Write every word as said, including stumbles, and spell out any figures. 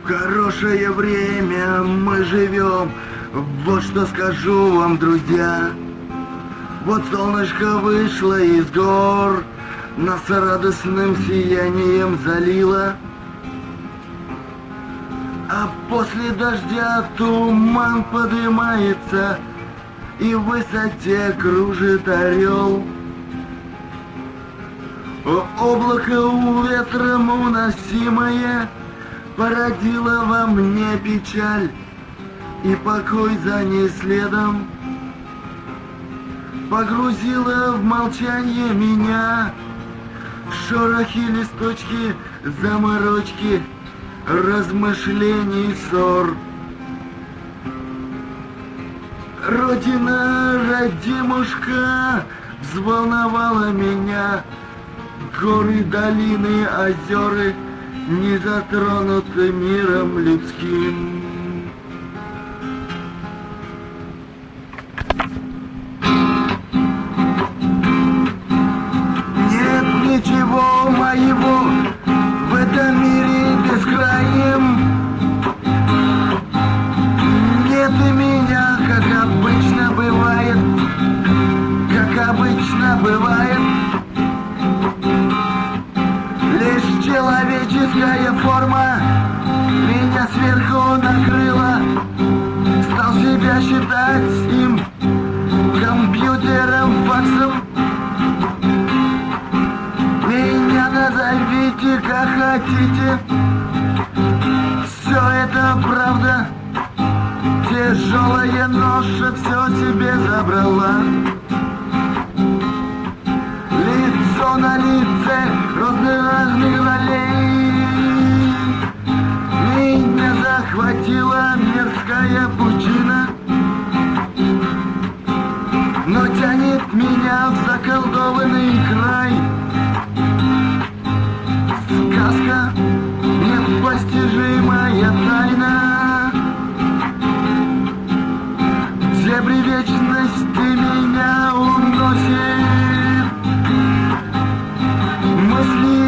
В хорошее время мы живем, вот что скажу вам, друзья. Вот солнышко вышло из гор, нас радостным сиянием залило, а после дождя туман поднимается, и в высоте кружит орел. Облако у ветром уносимое породило во мне печаль, и покой за ней следом погрузило в молчание меня. Шорохи, листочки, заморочки, размышлений ссор. Родина, родимушка, взволновала меня. Горы, долины, озера не затронуты миром людским. Нет ничего моего в этом мире бескрайнем. Нет и меня, как обычно бывает, как обычно бывает. Лишь человеческая форма меня сверху накрыла. Стал себя считать им компьютером, факсом. Меня назовите как хотите. Все это правда. Тяжелая ноша все себе забрала. Лицо на лице разных ролей. Меня захватила мерзкая пучина, но тянет меня в заколдованный край. Сказка, непостижимая тайна, где при вечности меня уносит мысли